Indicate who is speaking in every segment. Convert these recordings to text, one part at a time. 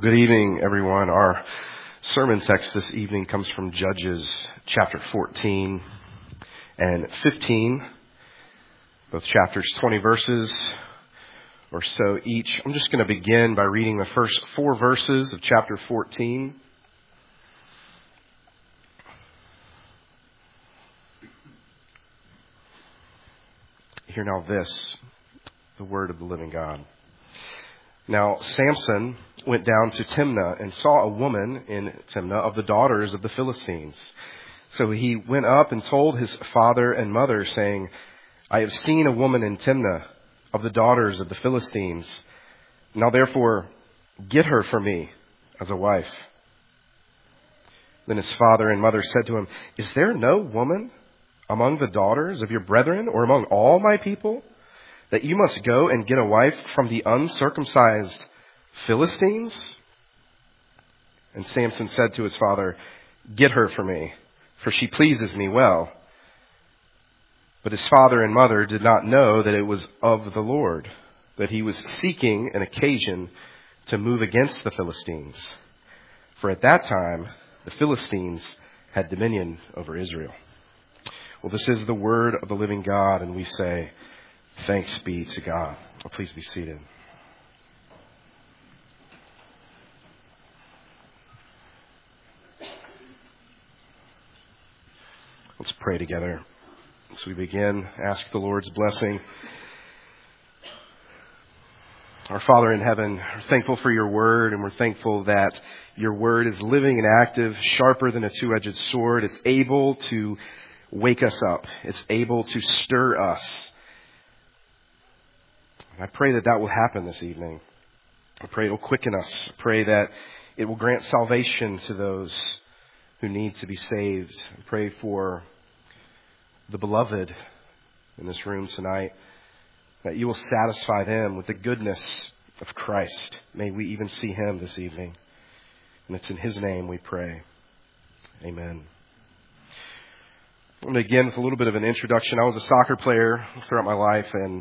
Speaker 1: Well, good evening, everyone. Our sermon text this evening comes from Judges chapter 14 and 15, both chapters, 20 verses or so each. I'm just going to begin by reading the first 4 verses of chapter 14. Hear now this, the word of the living God. Now Samson went down to Timnah and saw a woman in Timnah of the daughters of the Philistines. So he went up and told his father and mother, saying, I have seen a woman in Timnah of the daughters of the Philistines. Now therefore get her for me as a wife. Then his father and mother said to him, Is there no woman among the daughters of your brethren or among all my people, that you must go and get a wife from the uncircumcised Philistines? And Samson said to his father, Get her for me, for she pleases me well. But his father and mother did not know that it was of the Lord, that he was seeking an occasion to move against the Philistines. For at that time, the Philistines had dominion over Israel. Well, this is the word of the living God, and we say, thanks be to God. Well, please be seated. Let's pray together as we begin. Ask the Lord's blessing. Our Father in heaven, we're thankful for your word, and we're thankful that your word is living and active, sharper than a two-edged sword. It's able to wake us up. It's able to stir us. I pray that that will happen this evening. I pray it will quicken us. I pray that it will grant salvation to those who need to be saved. I pray for the beloved in this room tonight, that you will satisfy them with the goodness of Christ. May we even see him this evening. And it's in his name we pray. Amen. I'm going to begin with a little bit of an introduction. I was a soccer player throughout my life, and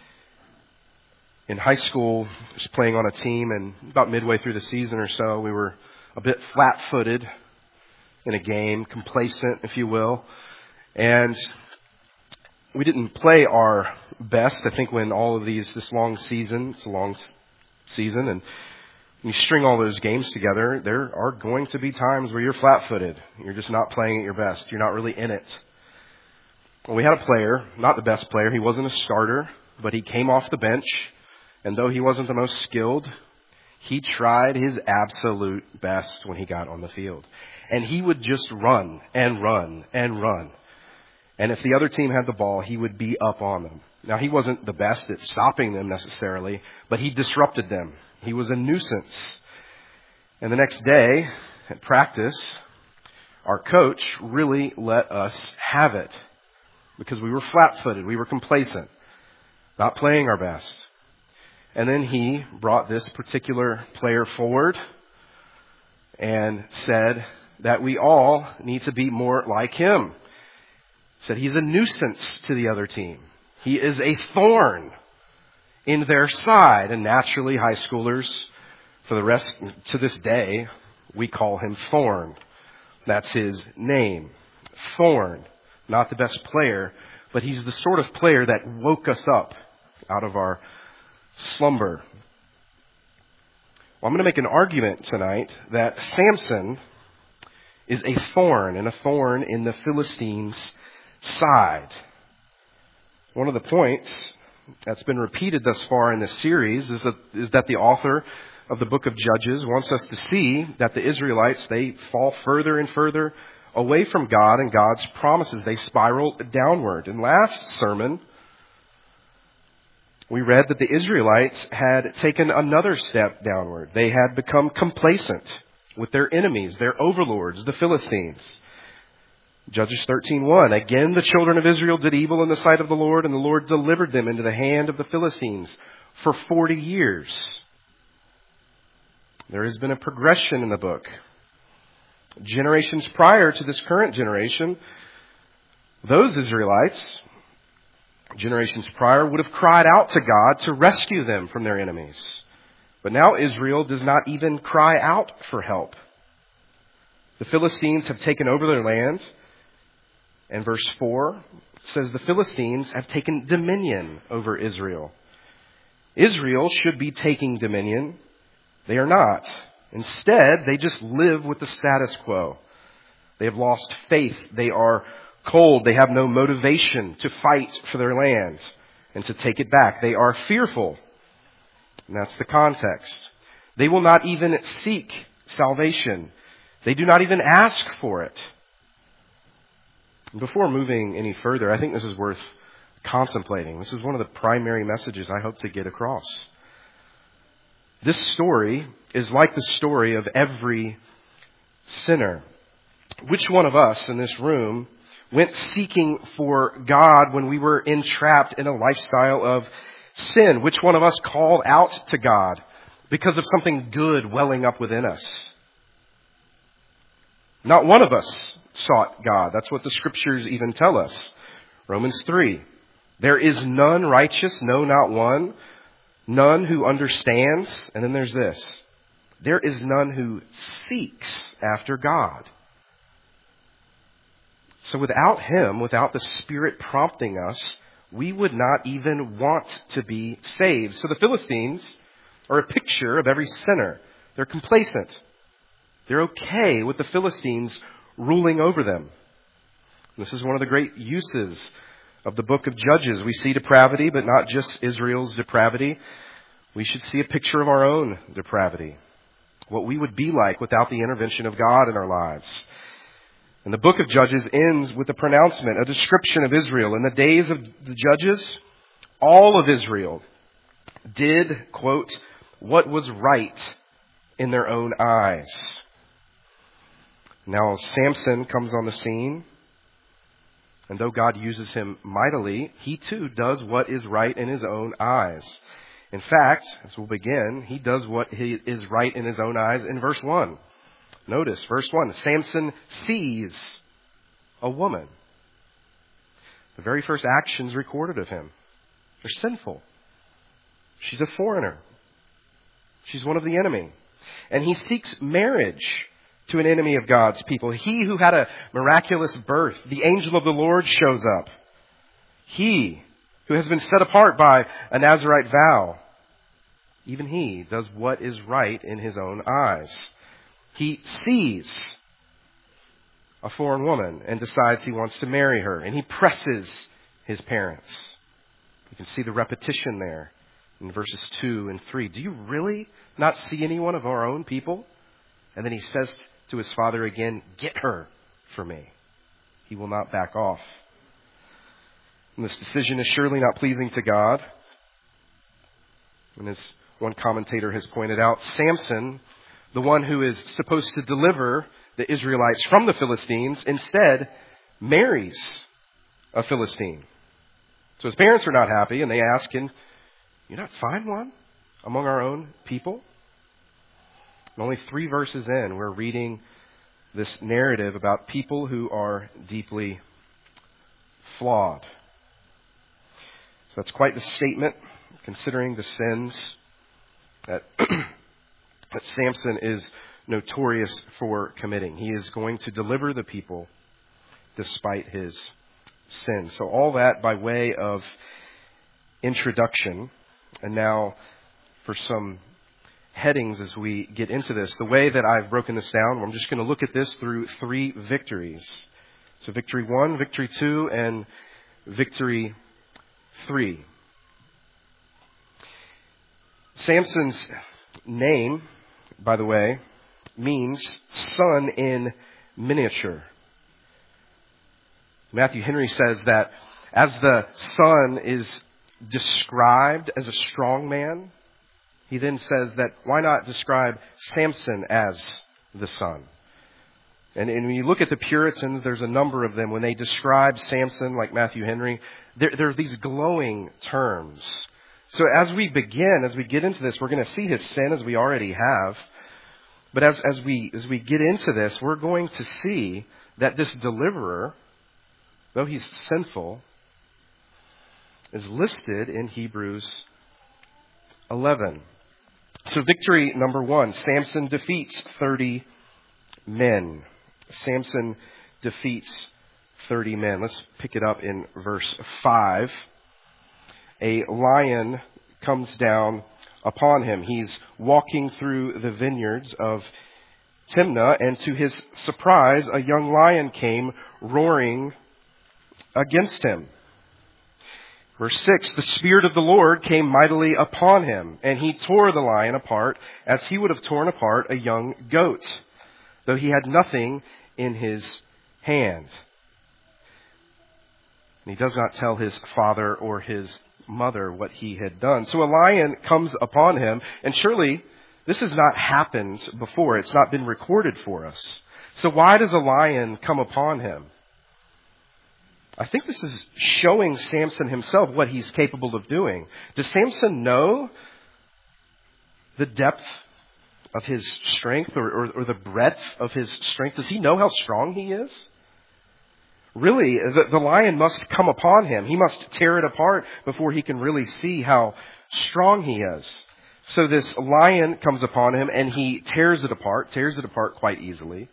Speaker 1: in high school, I was playing on a team, and about midway through the season or so, we were a bit flat-footed in a game, complacent, if you will. And we didn't play our best. I think when all of this long season, it's a long season, and when you string all those games together, there are going to be times where you're flat-footed. You're just not playing at your best. You're not really in it. Well, we had a player, not the best player. He wasn't a starter, but he came off the bench. And though he wasn't the most skilled, he tried his absolute best when he got on the field. And he would just run and run and run. And if the other team had the ball, he would be up on them. Now, he wasn't the best at stopping them necessarily, but he disrupted them. He was a nuisance. And the next day at practice, our coach really let us have it because we were flat-footed. We were complacent, not playing our best. And then he brought this particular player forward and said that we all need to be more like him. Said he's a nuisance to the other team. He is a thorn in their side. And naturally, high schoolers, for the rest to this day, we call him Thorn. That's his name. Thorn. Not the best player, but he's the sort of player that woke us up out of our slumber. Well, I'm going to make an argument tonight that Samson is a thorn, and a thorn in the Philistines' side. One of the points that's been repeated thus far in this series is that the author of the book of Judges wants us to see that the Israelites, they fall further and further away from God and God's promises. They spiral downward. In last sermon, we read that the Israelites had taken another step downward. They had become complacent with their enemies, their overlords, the Philistines. Judges 13:1. Again, the children of Israel did evil in the sight of the Lord, and the Lord delivered them into the hand of the Philistines for 40 years. There has been a progression in the book. Generations prior to this current generation, those Israelites, generations prior, would have cried out to God to rescue them from their enemies. But now Israel does not even cry out for help. The Philistines have taken over their land. And verse 4 says the Philistines have taken dominion over Israel. Israel should be taking dominion. They are not. Instead, they just live with the status quo. They have lost faith. They are cold. They have no motivation to fight for their land and to take it back. They are fearful. And that's the context. They will not even seek salvation. They do not even ask for it. Before moving any further, I think this is worth contemplating. This is one of the primary messages I hope to get across. This story is like the story of every sinner. Which one of us in this room went seeking for God when we were entrapped in a lifestyle of sin? Which one of us called out to God because of something good welling up within us? Not one of us sought God. That's what the Scriptures even tell us. Romans 3. There is none righteous, no, not one. None who understands. And then there's this. There is none who seeks after God. So without Him, without the Spirit prompting us, we would not even want to be saved. So the Philistines are a picture of every sinner. They're complacent. They're okay with the Philistines ruling over them. This is one of the great uses of the book of Judges. We see depravity, but not just Israel's depravity. We should see a picture of our own depravity. What we would be like without the intervention of God in our lives. And the book of Judges ends with a pronouncement, a description of Israel. In the days of the Judges, all of Israel did, quote, what was right in their own eyes. Now Samson comes on the scene, and though God uses him mightily, he too does what is right in his own eyes. In fact, as we'll begin, he does what is right in his own eyes in verse 1. Notice, verse 1, Samson sees a woman. The very first actions recorded of him are sinful. She's a foreigner. She's one of the enemy. And he seeks marriage to an enemy of God's people. He who had a miraculous birth, the angel of the Lord shows up. He who has been set apart by a Nazirite vow, even he does what is right in his own eyes. He sees a foreign woman and decides he wants to marry her, and he presses his parents. You can see the repetition there in verses 2 and 3. Do you really not see anyone of our own people? And then he says to his father again, get her for me. He will not back off. And this decision is surely not pleasing to God. And as one commentator has pointed out, Samson, the one who is supposed to deliver the Israelites from the Philistines, instead marries a Philistine. So his parents are not happy, and they ask him, you not find one among our own people? And only 3 verses in, we're reading this narrative about people who are deeply flawed. So that's quite the statement, considering the sins that that Samson is notorious for committing. He is going to deliver the people despite his sin. So all that by way of introduction. And now for some headings as we get into this. The way that I've broken this down, I'm just going to look at this through 3 victories. So victory 1, victory 2, and victory 3. Samson's name, by the way, means son in miniature. Matthew Henry says that as the son is described as a strong man, he then says that why not describe Samson as the son? And when you look at the Puritans, there's a number of them. When they describe Samson, like Matthew Henry, there are these glowing terms. So as we get into this, we're going to see his sin as we already have. But as we get into this, we're going to see that this deliverer, though he's sinful, is listed in Hebrews 11. So victory number 1, Samson defeats 30 men. Samson defeats 30 men. Let's pick it up in verse 5. A lion comes down upon him. He's walking through the vineyards of Timnah, and to his surprise, a young lion came roaring against him. Verse 6, the Spirit of the Lord came mightily upon him, and he tore the lion apart as he would have torn apart a young goat, though he had nothing in his hand. And he does not tell his father or his mother what he had done. So a lion comes upon him, and surely this has not happened before. It's not been recorded for us. So why does a lion come upon him? I think this is showing Samson himself what he's capable of doing. Does Samson know the depth of his strength or the breadth of his strength? Does he know how strong he is? Really, the lion must come upon him. He must tear it apart before he can really see how strong he is. So this lion comes upon him and he tears it apart quite easily.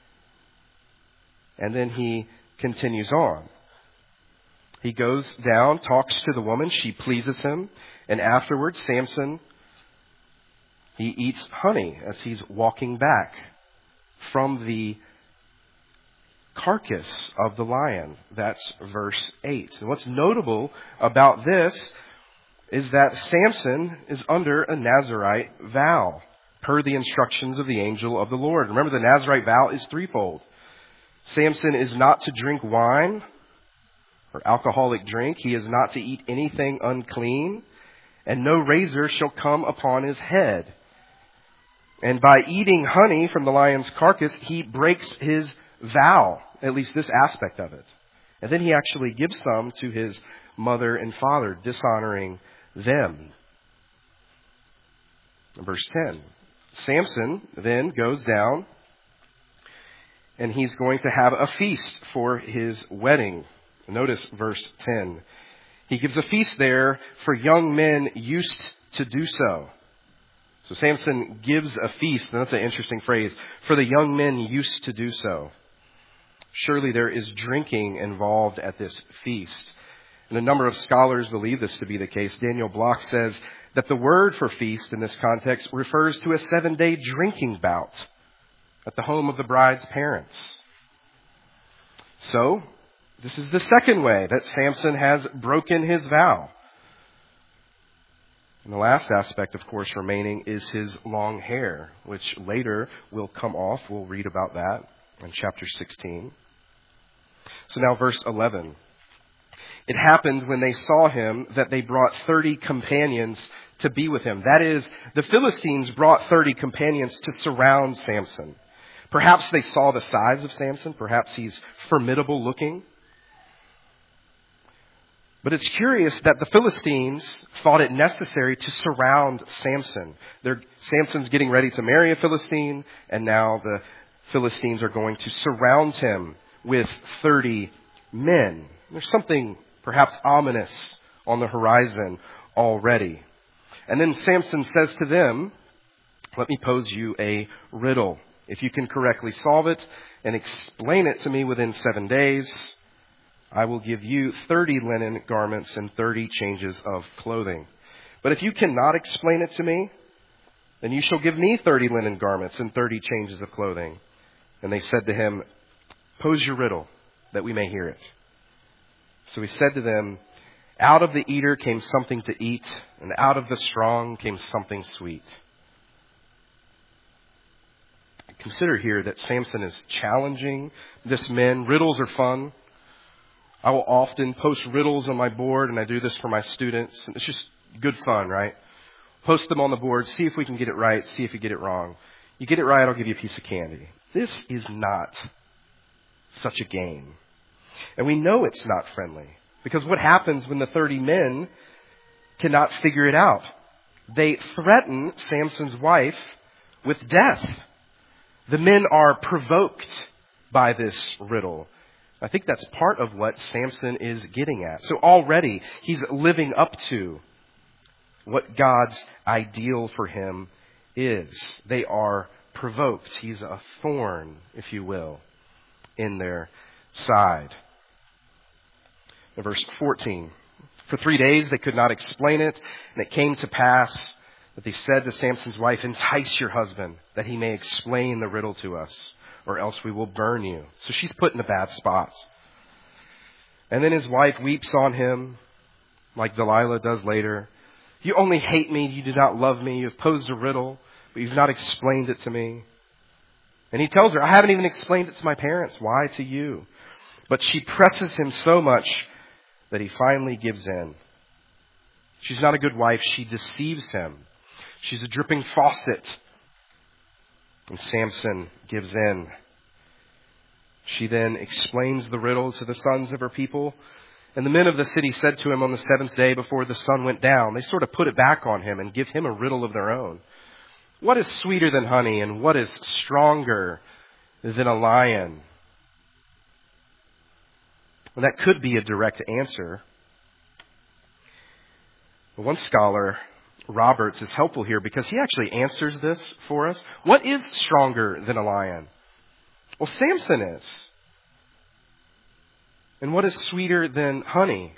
Speaker 1: And then he continues on. He goes down, talks to the woman, she pleases him, and afterwards Samson, he eats honey as he's walking back from the carcass of the lion. That's verse 8. And what's notable about this is that Samson is under a Nazirite vow, per the instructions of the angel of the Lord. Remember, the Nazirite vow is threefold. Samson is not to drink wine or alcoholic drink. He is not to eat anything unclean, and no razor shall come upon his head. And by eating honey from the lion's carcass, he breaks his vow, at least this aspect of it. And then he actually gives some to his mother and father, dishonoring them. Verse 10. Samson then goes down, and he's going to have a feast for his wedding. Notice verse 10. He gives a feast there for young men used to do so. So Samson gives a feast, and that's an interesting phrase, for the young men used to do so. Surely there is drinking involved at this feast. And a number of scholars believe this to be the case. Daniel Block says that the word for feast in this context refers to a 7-day drinking bout at the home of the bride's parents. So, this is the second way that Samson has broken his vow. And the last aspect, of course, remaining is his long hair, which later will come off. We'll read about that in chapter 16. So now verse 11. It happened when they saw him that they brought 30 companions to be with him. That is, the Philistines brought 30 companions to surround Samson. Perhaps they saw the size of Samson. Perhaps he's formidable looking. But it's curious that the Philistines thought it necessary to surround Samson. Samson's getting ready to marry a Philistine, and now the Philistines are going to surround him with 30 men. There's something perhaps ominous on the horizon already. And then Samson says to them, let me pose you a riddle. If you can correctly solve it and explain it to me within 7 days, I will give you 30 linen garments and 30 changes of clothing. But if you cannot explain it to me, then you shall give me 30 linen garments and 30 changes of clothing. And they said to him, pose your riddle, that we may hear it. So he said to them, out of the eater came something to eat, and out of the strong came something sweet. Consider here that Samson is challenging this men. Riddles are fun. I will often post riddles on my board, and I do this for my students. And it's just good fun, right? Post them on the board, see if we can get it right, see if you get it wrong. You get it right, I'll give you a piece of candy. This is not such a game. And we know it's not friendly, because what happens when the 30 men cannot figure it out? They threaten Samson's wife with death. The men are provoked by this riddle. I think that's part of what Samson is getting at. So already he's living up to what God's ideal for him is. They are provoked. He's a thorn, if you will, in their side. In verse 14, for 3 days they could not explain it, and it came to pass that they said to Samson's wife, entice your husband, that he may explain the riddle to us, or else we will burn you. So she's put in a bad spot. And then his wife weeps on him, like Delilah does later. You only hate me, you do not love me, you have posed a riddle, but you've not explained it to me. And he tells her, I haven't even explained it to my parents. Why to you? But she presses him so much that he finally gives in. She's not a good wife. She deceives him. She's a dripping faucet. And Samson gives in. She then explains the riddle to the sons of her people. And the men of the city said to him on the seventh day before the sun went down, they sort of put it back on him and give him a riddle of their own. What is sweeter than honey and what is stronger than a lion? Well, that could be a direct answer. But one scholar, Roberts, is helpful here because he actually answers this for us. What is stronger than a lion? Well, Samson is. And what is sweeter than honey?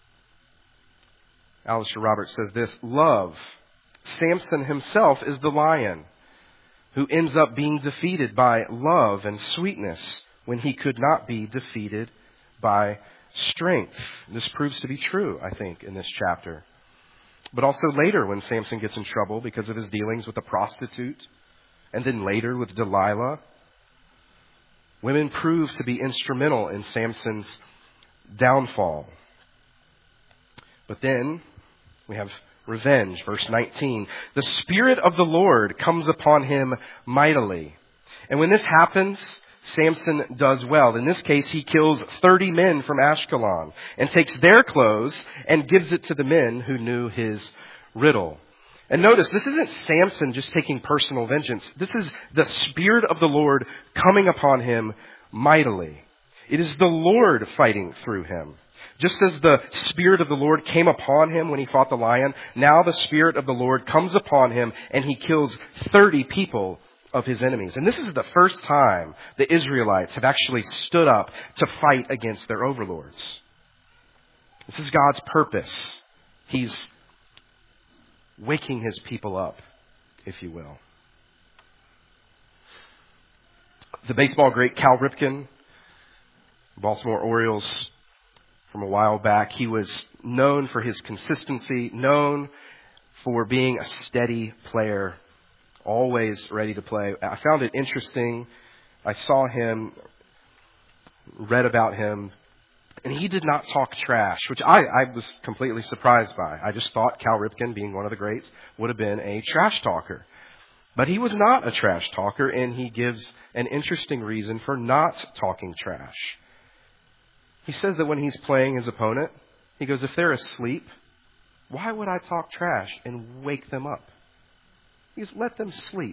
Speaker 1: Alistair Roberts says this, love. Samson himself is the lion who ends up being defeated by love and sweetness when he could not be defeated by strength. This proves to be true, I think, in this chapter. But also later when Samson gets in trouble because of his dealings with a prostitute, and then later with Delilah, women prove to be instrumental in Samson's downfall. But then we have revenge, verse 19. The Spirit of the Lord comes upon him mightily. And when this happens, Samson does well. In this case, he kills 30 men from Ashkelon and takes their clothes and gives it to the men who knew his riddle. And notice, this isn't Samson just taking personal vengeance. This is the Spirit of the Lord coming upon him mightily. It is the Lord fighting through him. Just as the Spirit of the Lord came upon him when he fought the lion, now the Spirit of the Lord comes upon him and he kills 30 people of his enemies. And this is the first time the Israelites have actually stood up to fight against their overlords. This is God's purpose. He's waking his people up, if you will. The baseball great Cal Ripken, Baltimore Orioles, from a while back, he was known for his consistency, known for being a steady player, always ready to play. I found it interesting. I saw him, read about him, and he did not talk trash, which I was completely surprised by. I just thought Cal Ripken, being one of the greats, would have been a trash talker. But he was not a trash talker, and he gives an interesting reason for not talking trash. He says that when he's playing his opponent, he goes, if they're asleep, why would I talk trash and wake them up? He goes, let them sleep.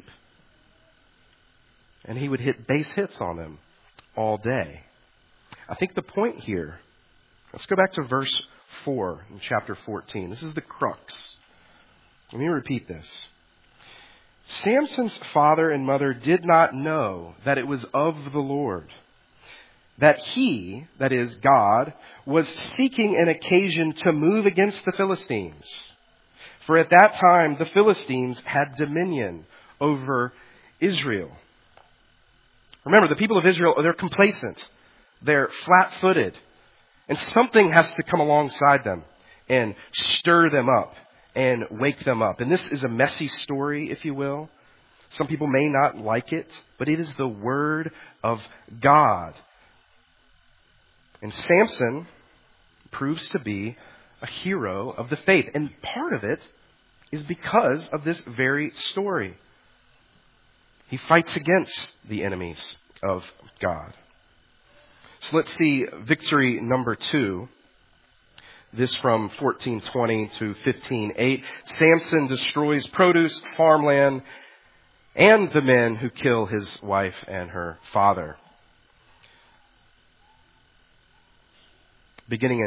Speaker 1: And he would hit base hits on them all day. I think the point here, let's go back to verse 4 in chapter 14. This is the crux. Let me repeat this. Samson's father and mother did not know that it was of the Lord, that he, that is God, was seeking an occasion to move against the Philistines. For at that time, the Philistines had dominion over Israel. Remember, the people of Israel, they're complacent. They're flat-footed. And something has to come alongside them and stir them up and wake them up. And this is a messy story, if you will. Some people may not like it, but it is the Word of God. And Samson proves to be a hero of the faith. And part of it is because of this very story. He fights against the enemies of God. So let's see victory number 2. This from 14:20 to 15:8. Samson destroys produce, farmland, and the men who kill his wife and her father. Beginning in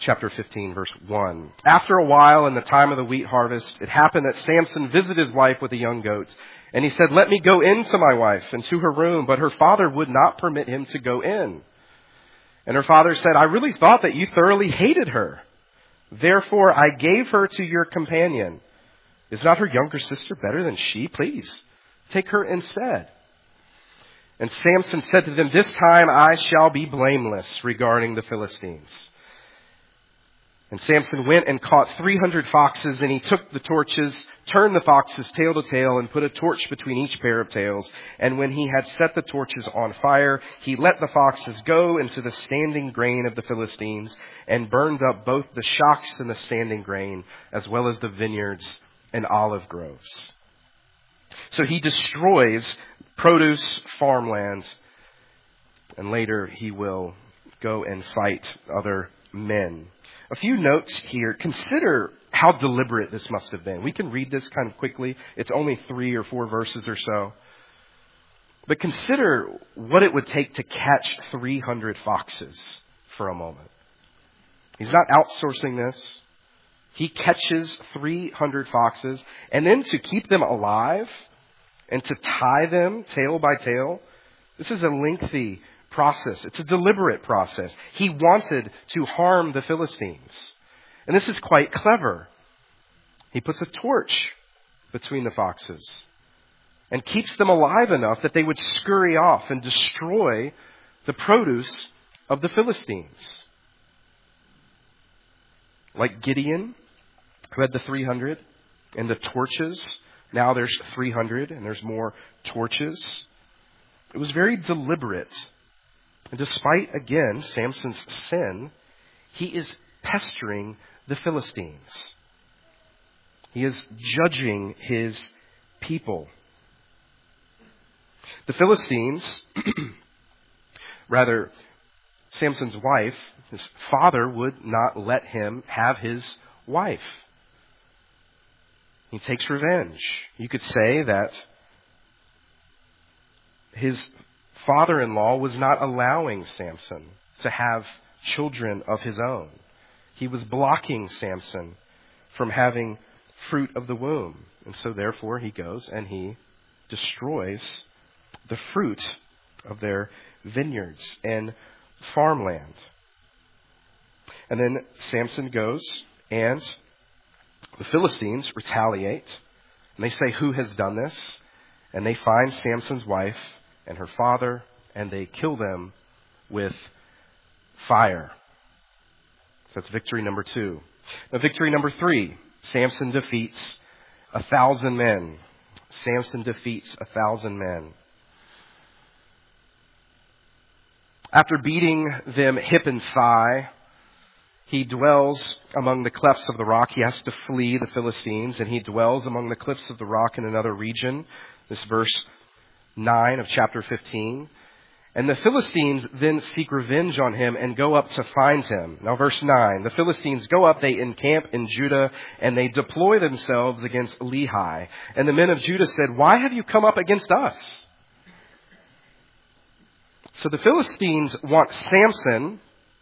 Speaker 1: chapter 15, verse 1. After a while, in the time of the wheat harvest, it happened that Samson visited his wife with a young goat. And he said, "Let me go in to my wife and to her room." But her father would not permit him to go in. And her father said, "I really thought that you thoroughly hated her. Therefore, I gave her to your companion. Is not her younger sister better than she? Please, take her instead." And Samson said to them, "This time I shall be blameless regarding the Philistines." And Samson went and caught 300 foxes, and he took the torches, turned the foxes tail to tail, and put a torch between each pair of tails. And when he had set the torches on fire, he let the foxes go into the standing grain of the Philistines, and burned up both the shocks and the standing grain, as well as the vineyards and olive groves. So he destroys produce, farmland, and later he will go and fight other men. A few notes here. Consider how deliberate this must have been. We can read this kind of quickly. It's only 3 or 4 verses or so. But consider what it would take to catch 300 foxes for a moment. He's not outsourcing this. He catches 300 foxes, and then to keep them alive and to tie them tail by tail, this is a lengthy process. It's a deliberate process. He wanted to harm the Philistines. And this is quite clever. He puts a torch between the foxes and keeps them alive enough that they would scurry off and destroy the produce of the Philistines. Like Gideon, who had the 300 and the torches. Now there's 300 and there's more torches. It was very deliberate. And despite, again, Samson's sin, he is pestering the Philistines. He is judging his people. The Philistines, rather, Samson's wife, his father would not let him have his wife. He takes revenge. You could say that his father-in-law was not allowing Samson to have children of his own. He was blocking Samson from having fruit of the womb. And so therefore he goes and he destroys the fruit of their vineyards and farmland. And then Samson goes and the Philistines retaliate. And they say, "Who has done this?" And they find Samson's wife and her father, and they kill them with fire. So that's victory number 2. Now, victory number 3, Samson defeats 1,000 men. Samson defeats 1,000 men. After beating them hip and thigh, he dwells among the clefts of the rock. He has to flee the Philistines, and he dwells among the cliffs of the rock in another region. This verse 9 of chapter 15. And the Philistines then seek revenge on him and go up to find him. Now verse 9. The Philistines go up, they encamp in Judah, and they deploy themselves against Lehi. And the men of Judah said, "Why have you come up against us?" So the Philistines want Samson,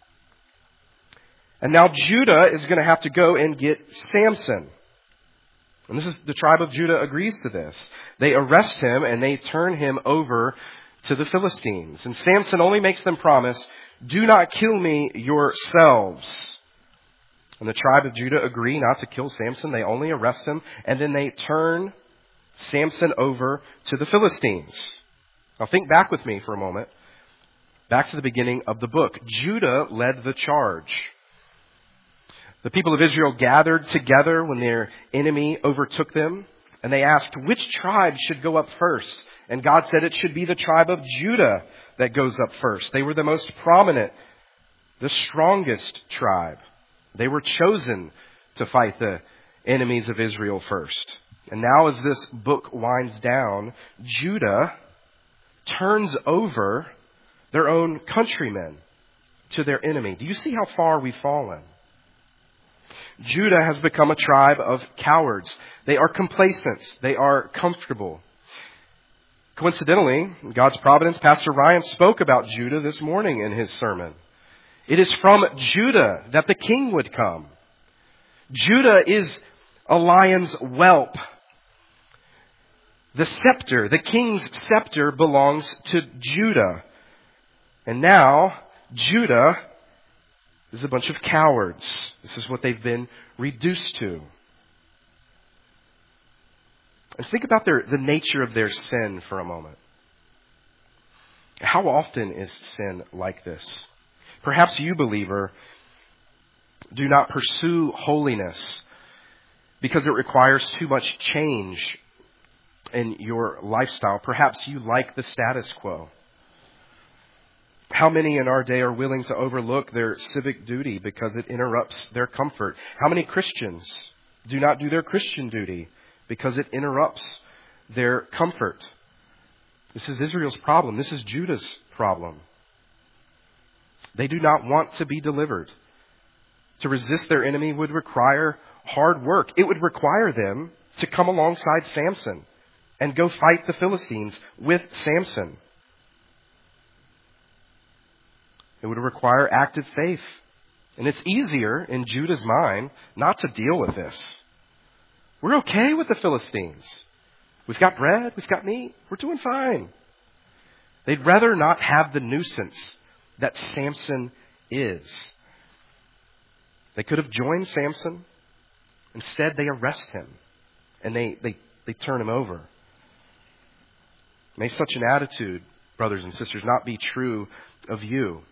Speaker 1: and now Judah is going to have to go and get Samson. And this is the tribe of Judah agrees to this. They arrest him and they turn him over to the Philistines. And Samson only makes them promise, "Do not kill me yourselves." And the tribe of Judah agree not to kill Samson. They only arrest him, and then they turn Samson over to the Philistines. Now think back with me for a moment. Back to the beginning of the book. Judah led the charge. The people of Israel gathered together when their enemy overtook them, and they asked, which tribe should go up first? And God said it should be the tribe of Judah that goes up first. They were the most prominent, the strongest tribe. They were chosen to fight the enemies of Israel first. And now as this book winds down, Judah turns over their own countrymen to their enemy. Do you see how far we've fallen? Judah has become a tribe of cowards. They are complacent. They are comfortable. Coincidentally, in God's providence, Pastor Ryan spoke about Judah this morning in his sermon. It is from Judah that the king would come. Judah is a lion's whelp. The scepter, the king's scepter, belongs to Judah. And now, Judah is a bunch of cowards. This is what they've been reduced to. And think about the nature of their sin for a moment. How often is sin like this? Perhaps you, believer, do not pursue holiness because it requires too much change in your lifestyle. Perhaps you like the status quo. How many in our day are willing to overlook their civic duty because it interrupts their comfort? How many Christians do not do their Christian duty because it interrupts their comfort? This is Israel's problem. This is Judah's problem. They do not want to be delivered. To resist their enemy would require hard work. It would require them to come alongside Samson and go fight the Philistines with Samson. It would require active faith. And it's easier in Judah's mind not to deal with this. We're okay with the Philistines. We've got bread, we've got meat, we're doing fine. They'd rather not have the nuisance that Samson is. They could have joined Samson. Instead, they arrest him and they turn him over. May such an attitude, brothers and sisters, not be true of you.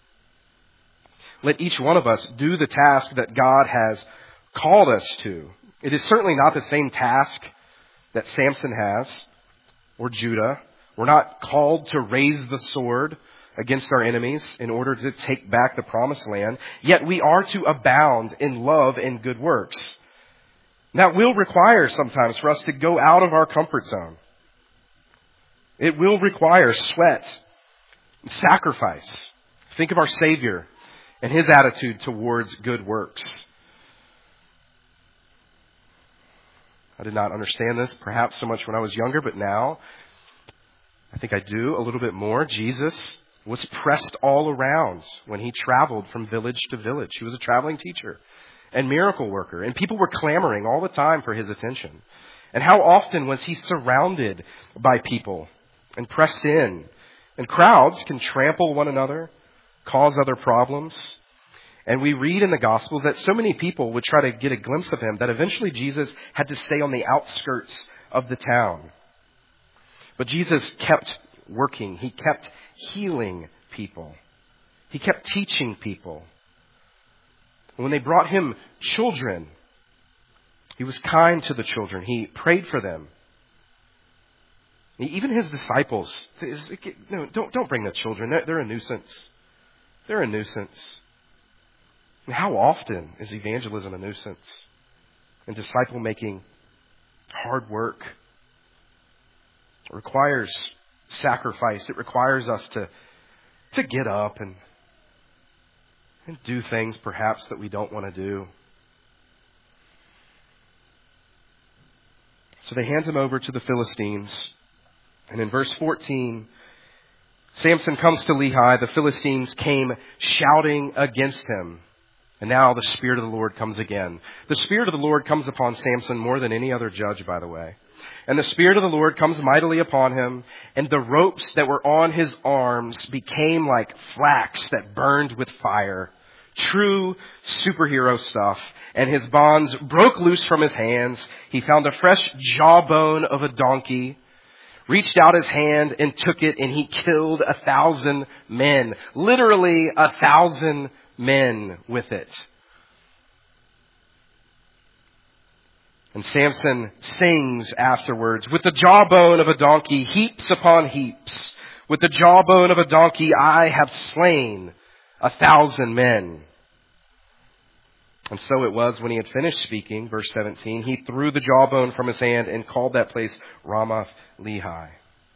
Speaker 1: Let each one of us do the task that God has called us to. It is certainly not the same task that Samson has or Judah. We're not called to raise the sword against our enemies in order to take back the promised land. Yet we are to abound in love and good works. That will require sometimes for us to go out of our comfort zone. It will require sweat and sacrifice. Think of our Savior and His attitude towards good works. I did not understand this perhaps so much when I was younger, but now I think I do a little bit more. Jesus was pressed all around when He traveled from village to village. He was a traveling teacher and miracle worker, and people were clamoring all the time for His attention. And how often was He surrounded by people and pressed in? And crowds can trample one another, cause other problems. And we read in the Gospels that so many people would try to get a glimpse of Him that eventually Jesus had to stay on the outskirts of the town. But Jesus kept working. He kept healing people. He kept teaching people. When they brought Him children, He was kind to the children. He prayed for them. Even His disciples, no, don't bring the children. They're a nuisance. They're a nuisance. And how often is evangelism a nuisance? And disciple making hard work. It requires sacrifice. It requires us to get up and do things perhaps that we don't want to do. So they hand him over to the Philistines. And in verse 14, Samson comes to Lehi. The Philistines came shouting against him. And now the Spirit of the Lord comes again. The Spirit of the Lord comes upon Samson more than any other judge, by the way. And the Spirit of the Lord comes mightily upon him, and the ropes that were on his arms became like flax that burned with fire. True superhero stuff. And his bonds broke loose from his hands. He found a fresh jawbone of a donkey, reached out his hand and took it, and he killed 1,000 men. Literally 1,000 men with it. And Samson sings afterwards, with the jawbone of a donkey, heaps upon heaps. With the jawbone of a donkey, I have slain 1,000 men. And so it was when he had finished speaking, verse 17, he threw the jawbone from his hand and called that place Ramath Lehi.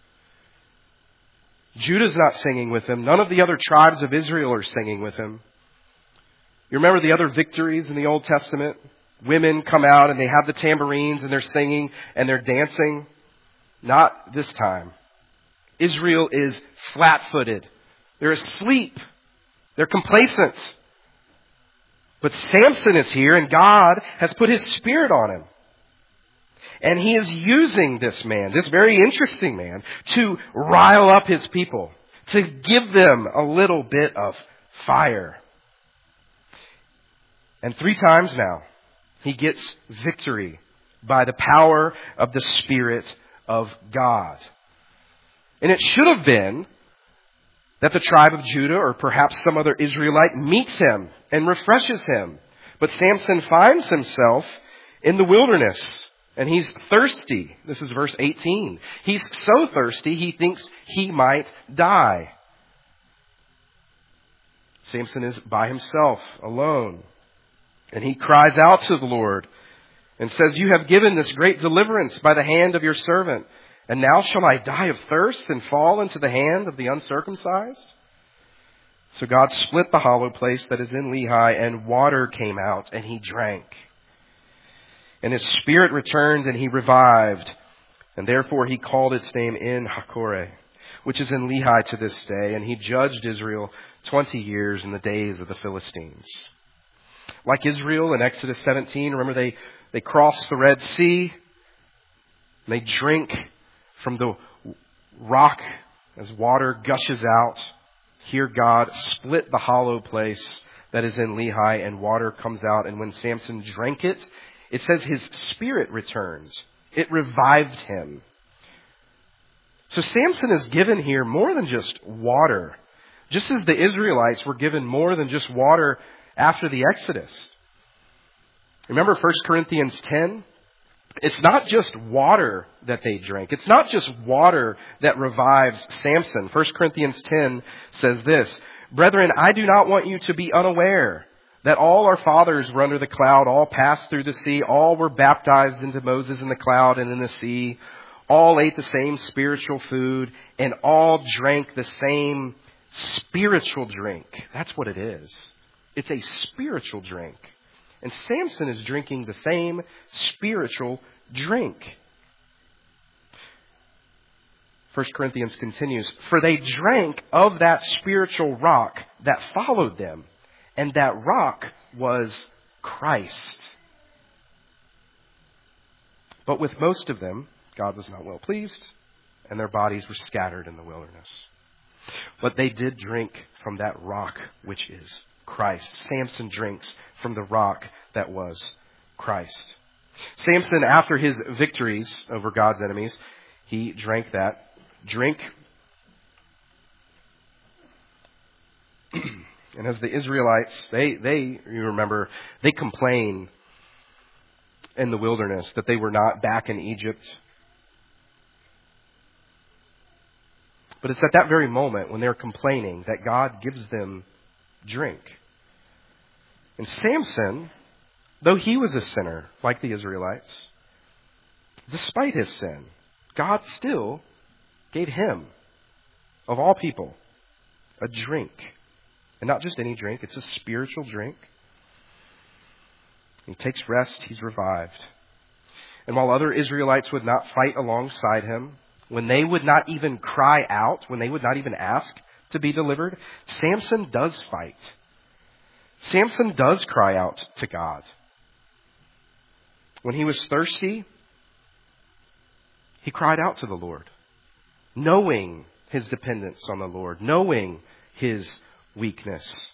Speaker 1: Judah's not singing with him. None of the other tribes of Israel are singing with him. You remember the other victories in the Old Testament? Women come out and they have the tambourines and they're singing and they're dancing. Not this time. Israel is flat-footed. They're asleep They're complacent. But Samson is here, and God has put His Spirit on him. And He is using this man, this very interesting man, to rile up his people, to give them a little bit of fire. And 3 times now, he gets victory by the power of the Spirit of God. And it should have been that the tribe of Judah, or perhaps some other Israelite, meets him and refreshes him. But Samson finds himself in the wilderness, and he's thirsty. This is verse 18. He's so thirsty, he thinks he might die. Samson is by himself, alone. And he cries out to the Lord and says, "You have given this great deliverance by the hand of your servant. And now shall I die of thirst and fall into the hand of the uncircumcised?" So God split the hollow place that is in Lehi, and water came out, and he drank. And his spirit returned, and he revived. And therefore he called its name En Hakkore, which is in Lehi to this day. And he judged Israel 20 years in the days of the Philistines. Like Israel in Exodus 17, remember they cross the Red Sea. And they drink from the rock as water gushes out. Here God split the hollow place that is in Lehi, and water comes out. And when Samson drank it, it says his spirit returned. It revived him. So Samson is given here more than just water. Just as the Israelites were given more than just water after the Exodus. Remember 1 Corinthians 10? It's not just water that they drank. It's not just water that revives Samson. 1 Corinthians 10 says this, "Brethren, I do not want you to be unaware that all our fathers were under the cloud, all passed through the sea, all were baptized into Moses in the cloud and in the sea, all ate the same spiritual food, and all drank the same spiritual drink." That's what it is. It's a spiritual drink. And Samson is drinking the same spiritual drink. 1 Corinthians continues, "For they drank of that spiritual rock that followed them, and that rock was Christ. But with most of them, God was not well pleased, and their bodies were scattered in the wilderness. But they did drink from that rock which is Christ." Samson drinks from the rock that was Christ. Samson, after his victories over God's enemies, he drank that drink. And as the Israelites, you remember, they complain in the wilderness that they were not back in Egypt. But it's at that very moment when they're complaining that God gives them drink. And Samson, though he was a sinner like the Israelites, despite his sin, God still gave him, of all people, a drink. And not just any drink, it's a spiritual drink. He takes rest, he's revived. And while other Israelites would not fight alongside him, when they would not even cry out, when they would not even ask to be delivered, Samson does fight. Samson does cry out to God. When he was thirsty, he cried out to the Lord, knowing his dependence on the Lord, knowing his weakness.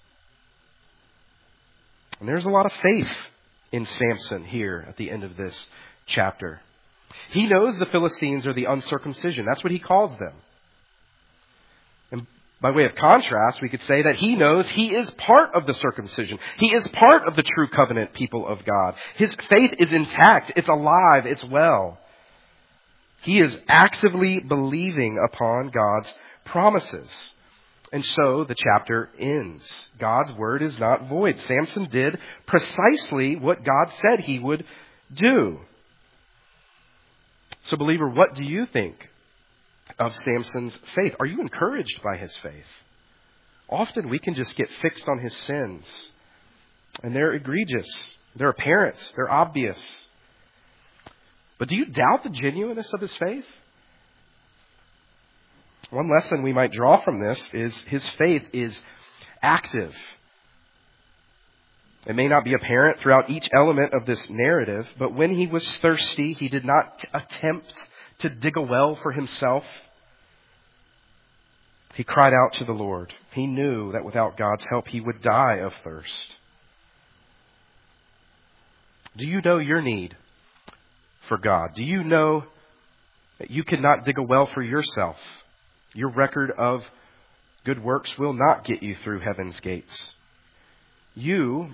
Speaker 1: And there's a lot of faith in Samson here at the end of this chapter. He knows the Philistines are the uncircumcision. That's what he calls them. And by way of contrast, we could say that he knows he is part of the circumcision. He is part of the true covenant people of God. His faith is intact. It's alive. It's well. He is actively believing upon God's promises. And so the chapter ends. God's word is not void. Samson did precisely what God said he would do. So believer, what do you think of Samson's faith? Are you encouraged by his faith? Often we can just get fixed on his sins. And they're egregious. They're apparent. They're obvious. But do you doubt the genuineness of his faith? One lesson we might draw from this is his faith is active. It may not be apparent throughout each element of this narrative, but when he was thirsty, he did not attempt to dig a well for himself. He cried out to the Lord. He knew that without God's help, he would die of thirst. Do you know your need for God? Do you know that you cannot dig a well for yourself? Your record of good works will not get you through heaven's gates. You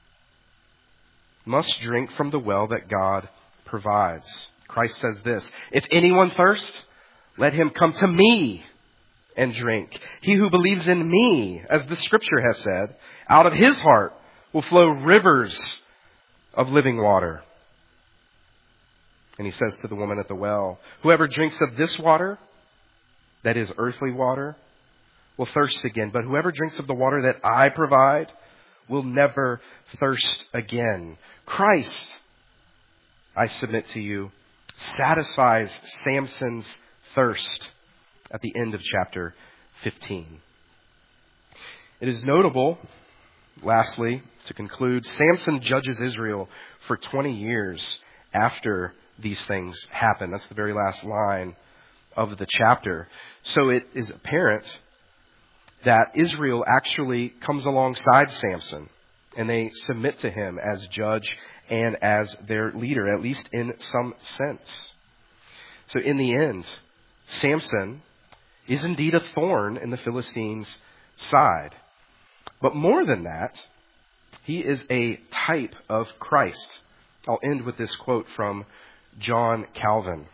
Speaker 1: must drink from the well that God provides. Christ says this, "If anyone thirsts, let him come to me and drink. He who believes in me, as the scripture has said, out of his heart will flow rivers of living water." And he says to the woman at the well, "Whoever drinks of this water, that is earthly water, will thirst again. But whoever drinks of the water that I provide will never thirst again." Christ, I submit to you, satisfies Samson's thirst at the end of chapter 15. It is notable, lastly, to conclude, Samson judges Israel for 20 years after these things happen. That's the very last line of the chapter. So it is apparent that Israel actually comes alongside Samson, and they submit to him as judge and as their leader, at least in some sense. So in the end, Samson is indeed a thorn in the Philistines' side. But more than that, he is a type of Christ. I'll end with this quote from John Calvin.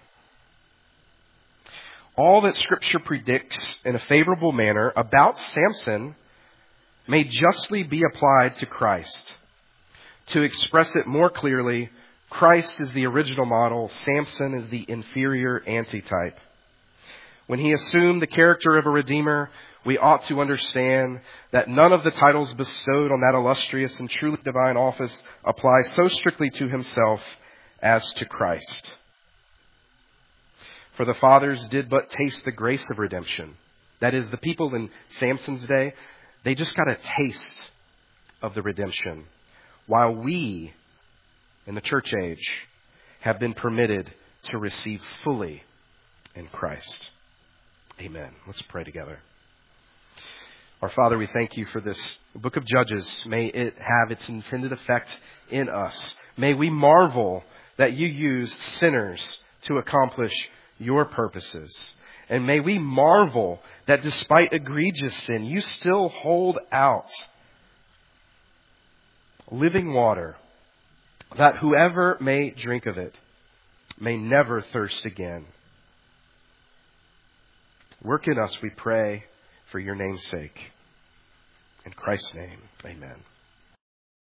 Speaker 1: "All that Scripture predicts in a favorable manner about Samson may justly be applied to Christ. To express it more clearly, Christ is the original model, Samson is the inferior antitype. When he assumed the character of a redeemer, we ought to understand that none of the titles bestowed on that illustrious and truly divine office apply so strictly to himself as to Christ. For the fathers did but taste the grace of redemption." That is, the people in Samson's day, they just got a taste of the redemption, while we, in the church age, have been permitted to receive fully in Christ. Amen. Let's pray together. Our Father, we thank you for this book of Judges. May it have its intended effect in us. May we marvel that you used sinners to accomplish your purposes. And may we marvel that despite egregious sin, you still hold out living water, that whoever may drink of it may never thirst again. Work in us, we pray, for your name's sake. In Christ's name, amen.